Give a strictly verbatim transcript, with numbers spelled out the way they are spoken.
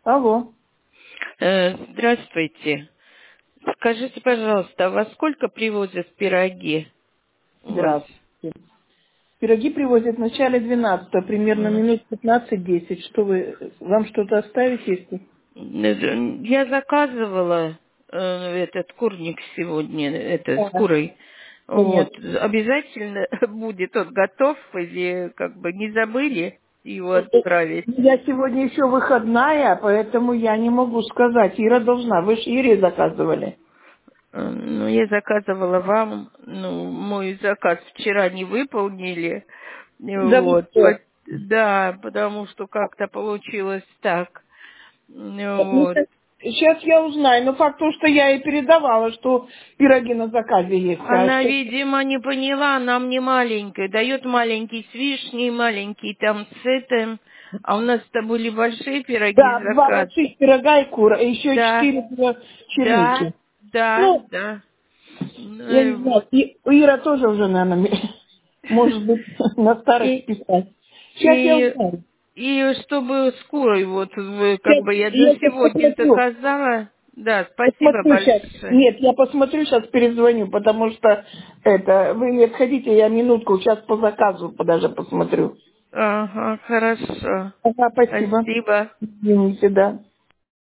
Алло. Э, Здравствуйте. Скажите, пожалуйста, а во сколько привозят пироги у вас? Здравствуйте. Пироги привозят в начале двенадцатого, примерно М. минут пятнадцать-десять. Что вы, вам что-то оставить, если? Э, Я заказывала э, этот курник сегодня, это с Да. курой. Вот. Понятно. Обязательно будет он готов или как бы не забыли его Э, э, отправить? Я сегодня еще выходная, поэтому я не могу сказать. Ира должна. Вы же Ире заказывали. Э, Ну, я заказывала вам, ну, мой заказ вчера не выполнили. Да вы Вот. что? По- Да, потому что как-то получилось так. Ну, Ну, вот. так, сейчас я узнаю. Но факт то, что я ей передавала, что пироги на заказе есть. А Она, что? видимо, не поняла, нам не маленькая. Дает маленький с вишней, маленький там с этим. А у нас-то были большие пироги Да, два заказ. больших пирога и кура, и еще Да, четыре для да, черники. да, Ну, да. Ну я и не знаю, вот. и у Ира тоже уже, наверное, может быть, на старых И, списать. Сейчас я и, узнаю. и чтобы с курой, вот, вы, как Сейчас бы я до я сейчас сегодня посмотрю. заказала. Да, спасибо Посмотрю сейчас. большое. Нет, я посмотрю, сейчас перезвоню, потому что это, вы не отходите, я минутку, сейчас по заказу даже посмотрю. Ага, хорошо. Ага, спасибо. Спасибо. Извините, да.